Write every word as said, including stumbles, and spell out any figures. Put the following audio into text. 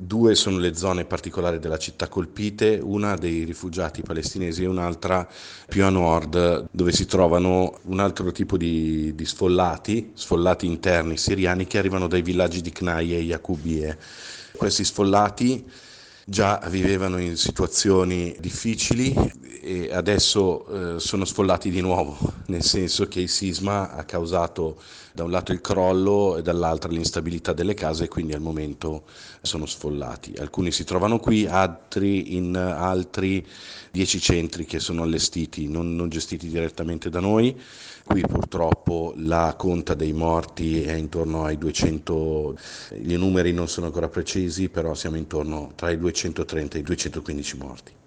Due sono le zone particolari della città colpite, una dei rifugiati palestinesi e un'altra più a nord, dove si trovano un altro tipo di, di sfollati, sfollati interni siriani che arrivano dai villaggi di Knai e Yaqubie. Questi sfollati già vivevano in situazioni difficili e adesso eh, sono sfollati di nuovo, nel senso che il sisma ha causato da un lato il crollo e dall'altro l'instabilità delle case e quindi al momento sono sfollati. Alcuni si trovano qui, altri in altri dieci centri che sono allestiti, non, non gestiti direttamente da noi. Qui purtroppo la conta dei morti è intorno ai duecento, i numeri non sono ancora precisi, però siamo intorno tra i duecentotrenta e i duecentoquindici morti.